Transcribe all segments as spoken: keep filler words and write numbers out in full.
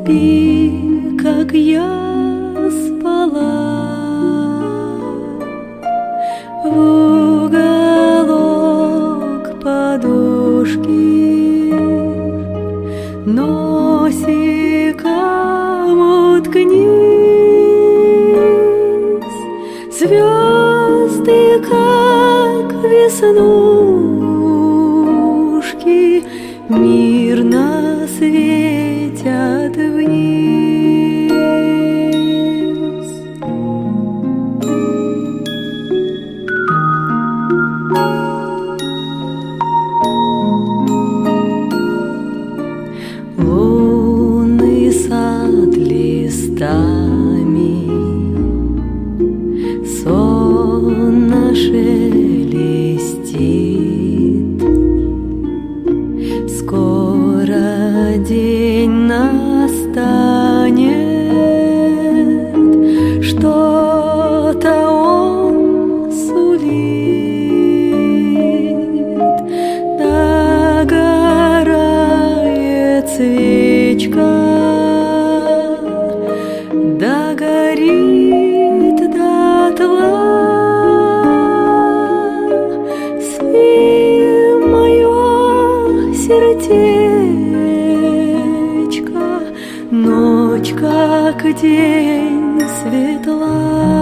спи, как я спала, в уголок подушки носиком уткнись. Звезды, как веснушки, мирно светят вниз. Лунный сад листами сонно шелестит. Скоро день настанет, что-то он сулит. Догорает свечка, догорит дотла. Спи, мое сердечко, ночь, как день, светла.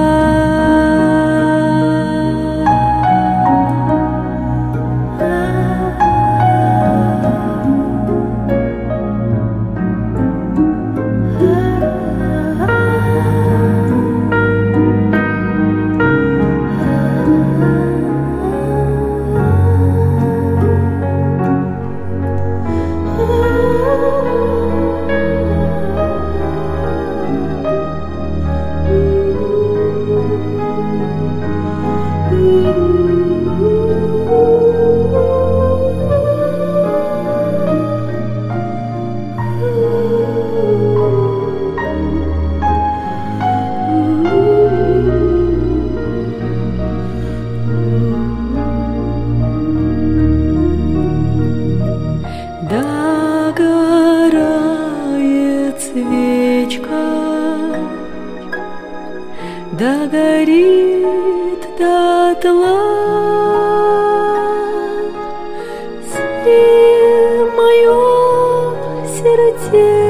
Догорает свечка, догорит дотла. Спи, мое сердце.